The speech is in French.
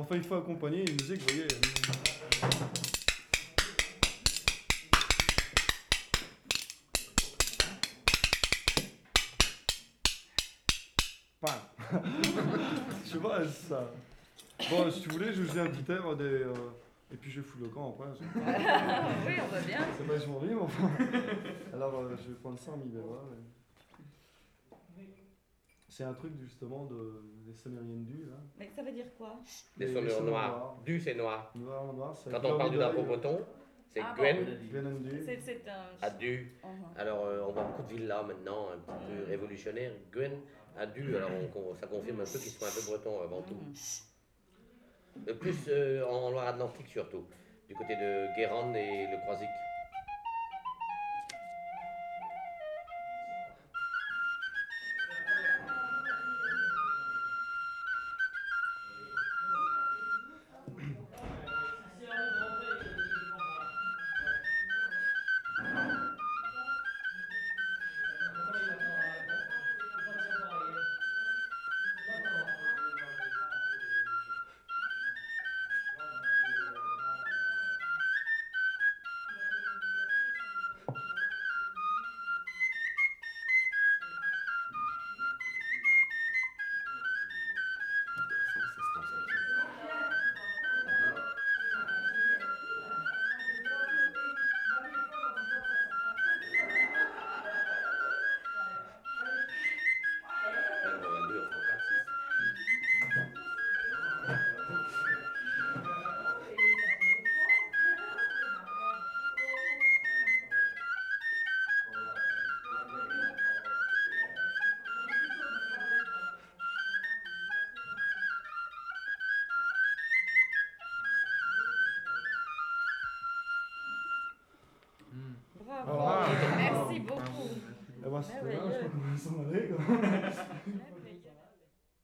Enfin, il faut accompagner une musique, vous voyez. Bam. Je sais pas, c'est ça. Bon, si tu voulais, je vous ai un petit air et puis je fous le camp après. Oui, on va bien. C'est pas journée, mais enfin. Alors, je vais prendre ça en mi bémol. C'est un truc justement des Sumériennes du là. Mais ça veut dire quoi? Des Les sonneurs sonneurs noirs. Du, c'est noir. Noir, c'est Quand on parle du drapeau breton, c'est Ah Gwen Gwen and Du. C'est un... à Du. Uh-huh. Alors, on voit beaucoup de villas maintenant, un petit peu révolutionnaires. Gwen à Du, alors ça confirme un peu qu'ils sont un peu bretons avant tout. Plus en Loire-Atlantique surtout, du côté de Guérande et le Croisic. Bravo. Merci beaucoup. Eh ben, c'est Merveilleux. je crois qu'on va s'en aller, quoi.